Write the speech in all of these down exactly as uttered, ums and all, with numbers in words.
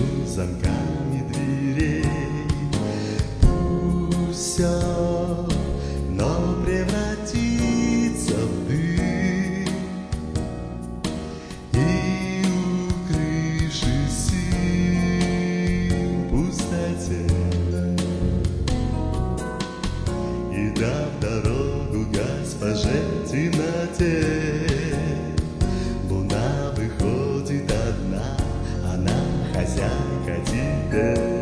замками дверей. Пусть все но превратится в дым, и у крыши сим пустоте, и дав дорогу госпоже темноте. Луна выходит одна, она хозяйка тебе.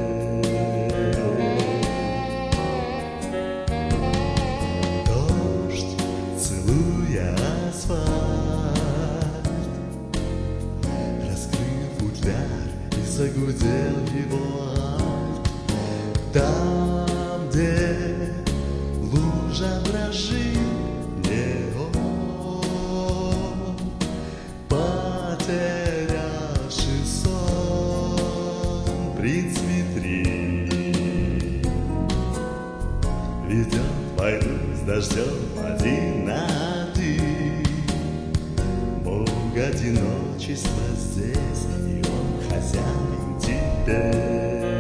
Дождь, целуя асфальт, раскрыл футляр и загудел его альт. Там, где лужа дрожит, потерявший сон, принц Дмитрий ведет войну с дождем один на один. Бог одиночества здесь, и он хозяин теперь.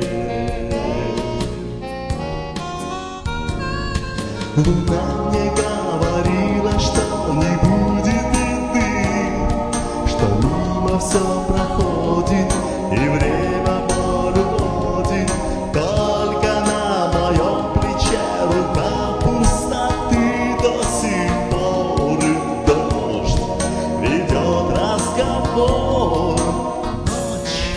Луна мне говорила, что не будет беды, что мимо все проходит, и время волю водит. Только на моем плече рука пустоты до сих пор, и дождь ведет разговор. Ночь.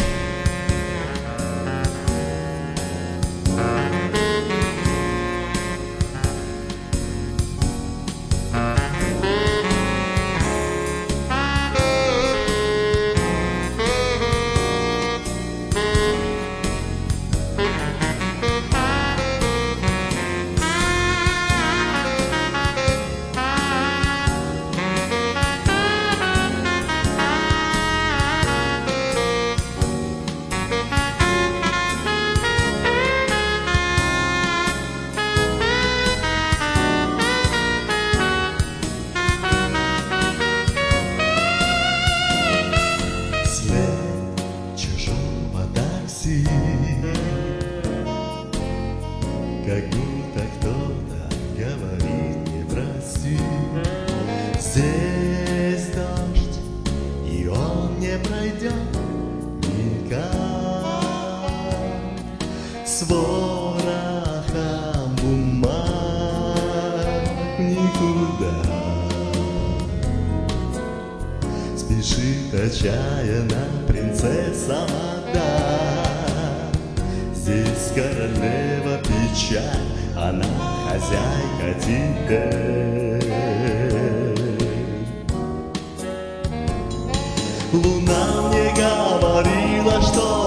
Как будто кто-то говорит не прости. Здесь дождь, и он не пройдет никак. С ворохом бумаг никуда. Спешит отчаянно принцесса вода. Здесь королева печаль, она хозяйка теперь. Луна мне говорила, что